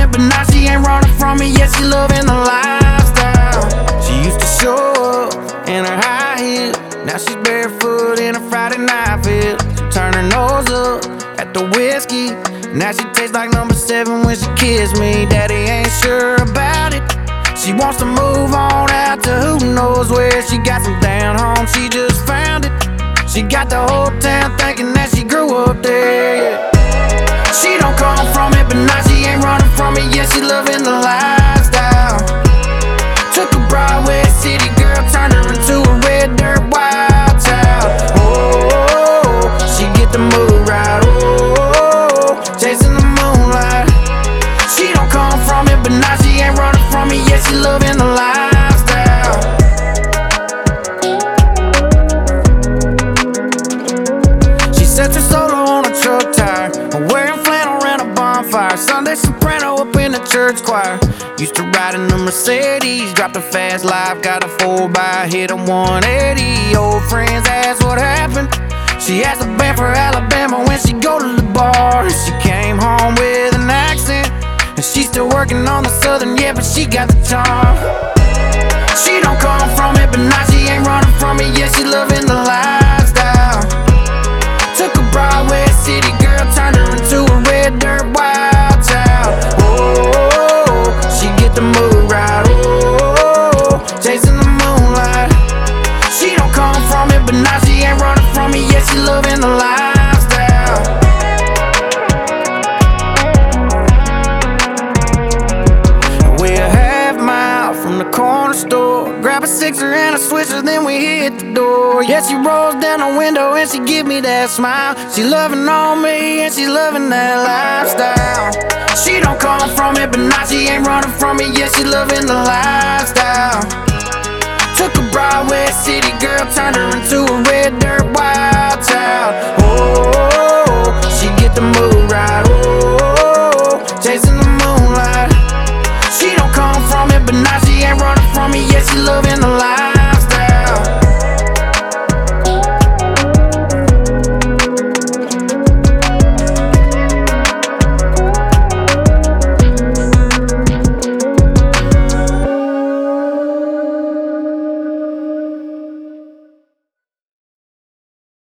it, but now she ain't running from me. Yeah, she loving the lifestyle. She used to show up in her high heel, now she's barefoot in a Friday night feel. Turn her nose up at the whiskey, now she tastes like number 7 when she kiss me. Daddy ain't sure about it, she wants to move on out to who knows where. She got some down home, she just found it. She got the whole town thinking that she grew up there. She don't come from it, but now she ain't running from me. Yeah, she loving the lifestyle. Took a Broadway city girl, turned her into a red dirt wild child. Oh, she get the mood right. Oh, chasing the moonlight. She don't come from it, but now she ain't running from me. Yeah, she loving the lifestyle. She sets her solo on a truck tire, wearing flannel around a bonfire. Sunday soprano up in the church choir. Used to ride in a Mercedes, dropped a fast life, got a 4x, hit a 180. Old friends asked what happened. She asked the band for Alabama when she go to the bar. And she came home with an accent, and she's still working on the southern, yeah, but she got the charm. She don't come from it, but now she ain't running from me. Yeah, she loving the lifestyle. Took a Broadway city girl, turned her into a red dirt wild child. Oh, she get the mood right. Oh, chasing the moonlight. She don't come from it, but now she ain't running from me. Yeah, she loving the lifestyle. We're a half mile from the corner store, grab a sixer and a swisher, then we hit the door. Yeah, she rolls down the window and she give me that smile. She loving on me and she loving that lifestyle. She don't come from it, but now she ain't running from me. Yeah, she loving the lifestyle. Took a Broadway city girl, turned her into a red dirt wild child.